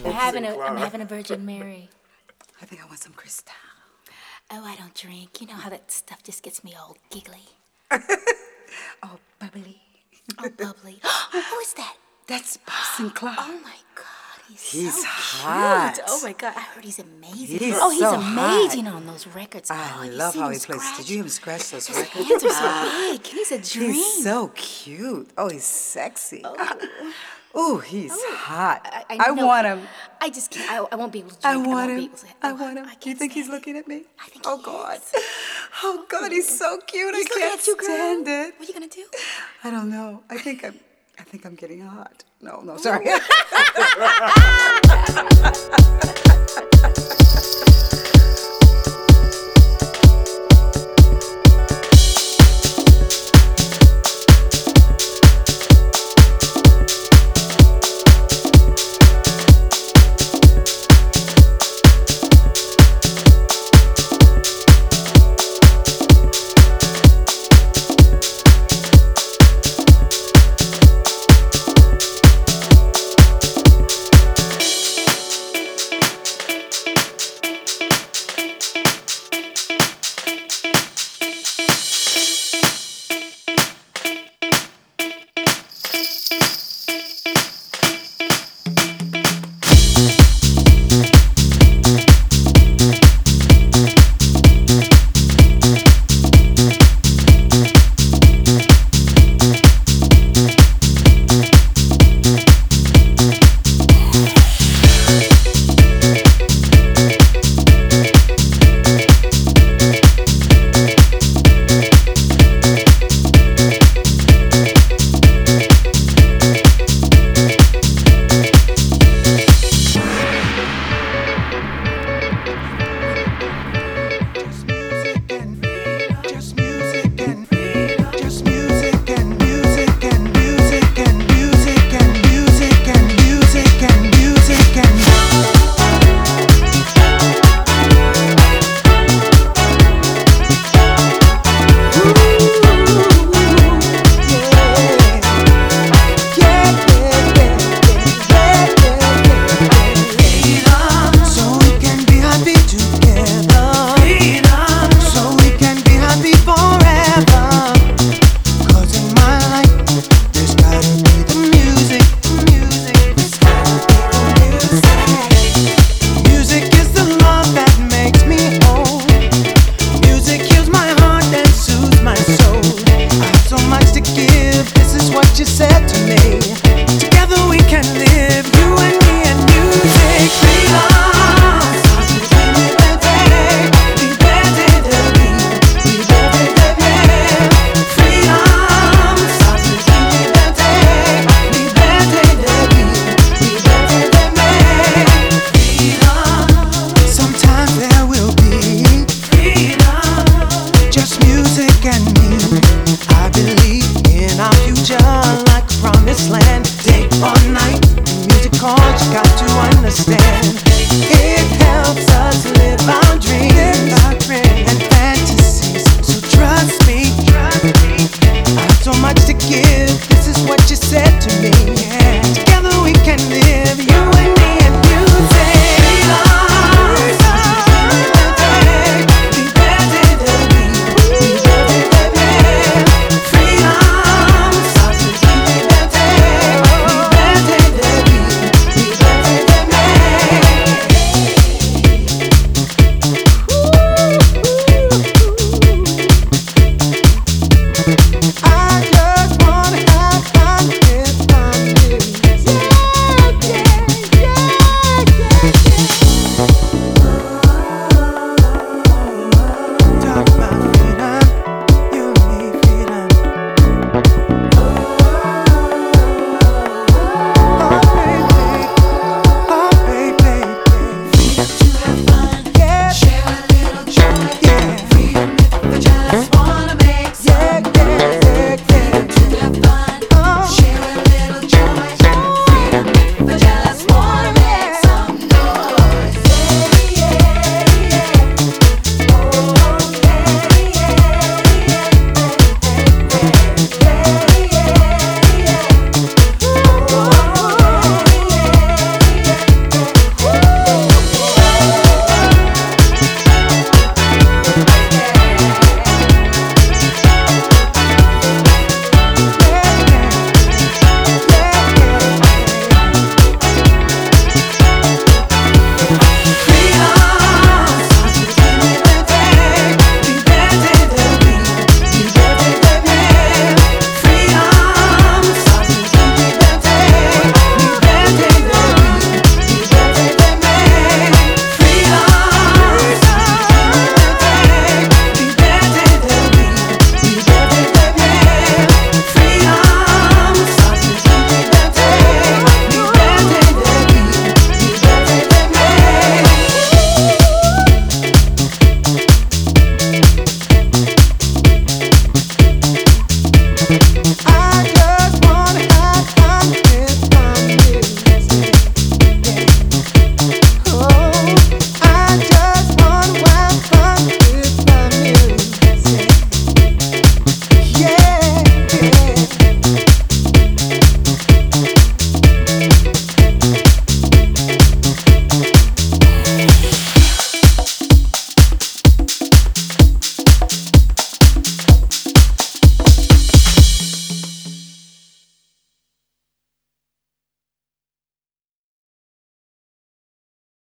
I'm having a Virgin Mary. I think I want some Cristal. Oh, I don't drink. You know how that stuff just gets me all giggly. Oh, bubbly. Oh, bubbly. Who is that? That's Boston Clark. Oh my God, He's so hot. cute. Oh my God, I heard he's amazing. He's he's so amazing on those records. I you love seen how him he plays. scratch? Did you hear him scratch those His records? hands are so big. He's a dream. He's so cute. Oh, he's sexy. Oh. Ooh, he's hot. I know. Want him. I just can't. I won't be able to I drink. want won't be him. able to- I oh, want him. I Do you can't think he's stand it. looking at me? I think Oh, he God. is. Oh, God, he's so cute. He's I looking can't at you, girl. stand it. What are you gonna do? I don't know. I think I'm getting hot. No, sorry. You said to me, together we can live, you and me and music. Freedom, sometimes there will be freedom, just music and me. I believe in our future like a promised land. Day or night, music calls, you got to understand. It helps us live our dreams.